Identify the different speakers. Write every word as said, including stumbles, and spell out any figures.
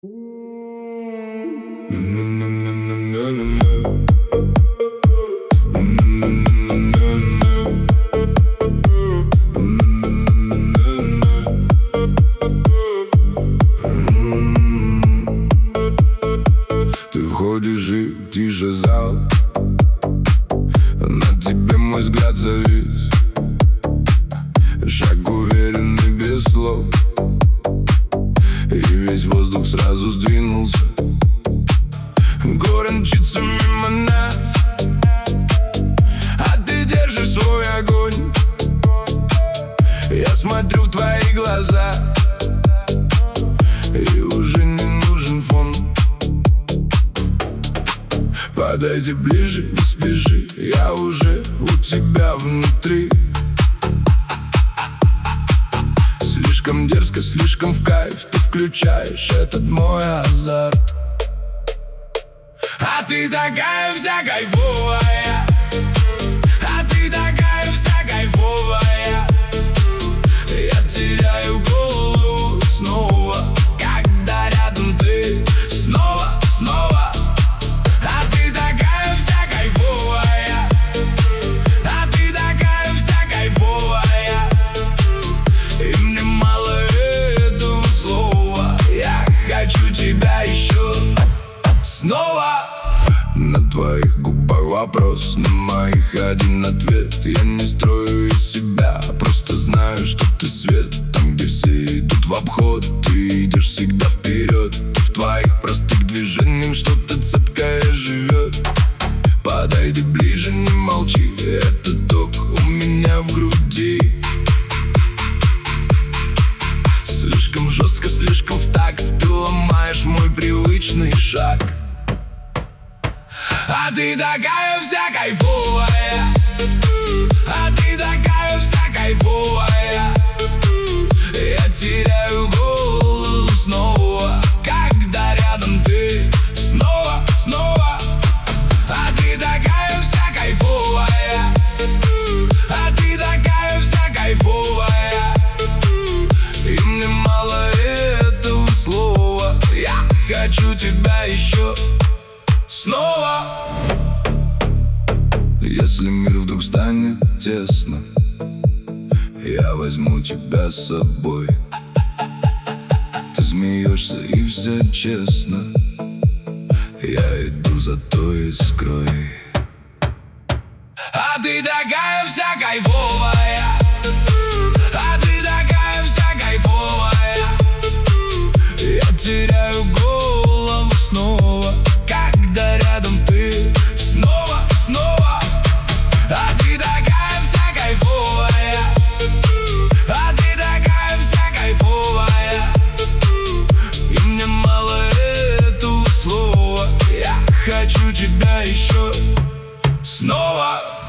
Speaker 1: Ты входишь и тише зал, на тебе мой взгляд завис. Шаг уверенный без слов, и весь воздух сразу сдвинулся. Горы мчится мимо нас, а ты держишь свой огонь. Я смотрю в твои глаза, и уже не нужен фон. Подойди ближе, не спеши, я уже у тебя внутри. Слишком дерзко, слишком в кайф, ты включаешь этот мой азарт. А ты такая вся кайфовая, а ты такая вся кайфовая. Я теряю голову снова, когда рядом ты. Снова, снова. А ты такая вся кайфовая, а ты такая вся кайфовая. И мне мало этого слова, я хочу тебя еще снова. На твоих губах вопрос, на моих один ответ. Я не строю из себя, просто знаю, что ты свет. Там, где все идут в обход, ты идешь всегда вперед. В твоих простых движениях что-то цепкое живет. Подойди ближе, не молчи, это ток у меня в груди. Слишком жестко, слишком в такт, ты ломаешь мой привычный шаг. А ты такая вся кайфовая, а ты такая вся кайфовая. Я теряю голову снова, когда рядом ты. Снова, снова. А ты такая вся кайфовая, а ты такая вся кайфовая. И мне мало этого слова, я хочу тебя еще снова. Если мир вдруг станет тесно, я возьму тебя с собой. Ты смеешься и все честно, я иду за той искрой. А ты такая вся кайфовая, а ты такая вся кайфовая. Я теряю голову снова, когда рядом ты. Снова, снова. А ты такая вся кайфовая, а ты такая вся кайфовая. И мне мало этого слова, я хочу тебя еще снова.